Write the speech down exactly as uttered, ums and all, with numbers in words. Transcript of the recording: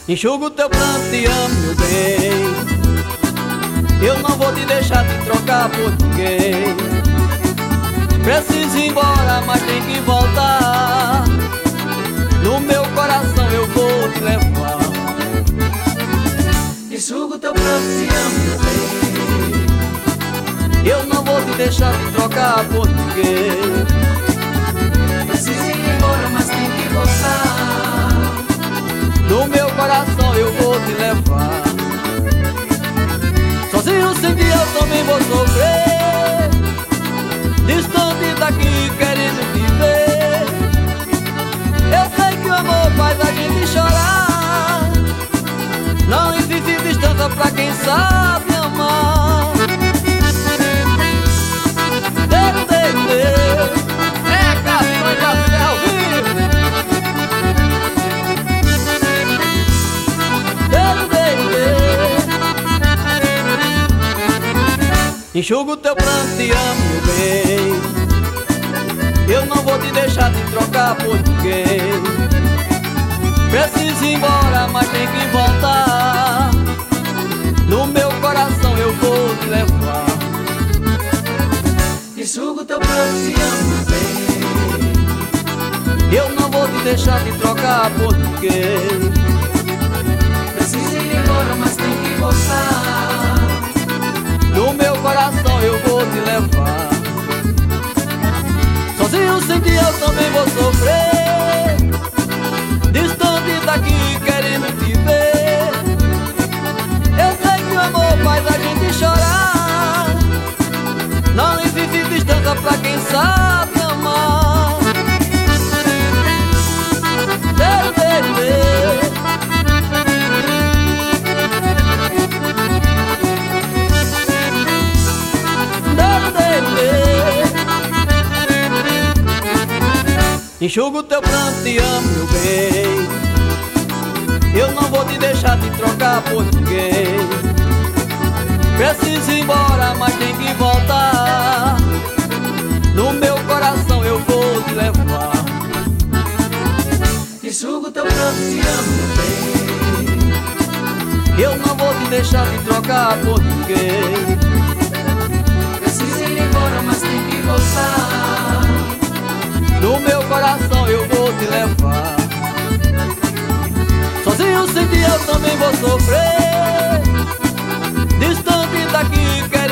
Enxugo teu pranto e amo, meu bem. Eu não vou te deixar te trocar por ninguém. Preciso ir embora, mas tem que voltar. No meu coração eu vou te levar. Enxugo teu pranto e amo, meu bem. Eu não vou te deixar te trocar por ninguém. Preciso ir embora, mas tem que voltar. No meu coração eu vou te levar. Sozinho sem ti eu também vou sofrer. Distante daqui querendo te ver. Eu sei que o amor faz a gente chorar. Não existe distância pra quem sabe amar. Deus, Deus, Deus. É Cações da Serra ao vivo. Deus, Deus, Deus. Enxugo teu pranto e amo, meu bem. Eu não vou te deixar te trocar por ninguém. Preciso ir embora, mas tem que voltar. No meu coração eu vou te levar. Enxugo teu pranto e amo, meu bem. Eu não vou te deixar te trocar por ninguém. Preciso ir embora, mas tem que voltar. No meu coração eu vou te levar. Sozinho sem ti eu também vou sofrer. Distante daqui querendo te ver. Eu sei que o amor faz a gente chorar. Não existe distância pra quem sabe amar. Deus, Deus, Deus. Deus, Deus, Deus. Enxugo teu pranto e amo, meu bem. Eu não vou te deixar te trocar por ninguém. Preciso ir embora, mas tem que voltar. No meu coração eu vou te levar. Enxugo teu pranto e amo, meu bem. Eu não vou te deixar te trocar por ninguém. Preciso ir embora, mas tem que voltar. No meu coração eu vou te levar. Sozinho sem ti eu também vou sofrer. Distante daqui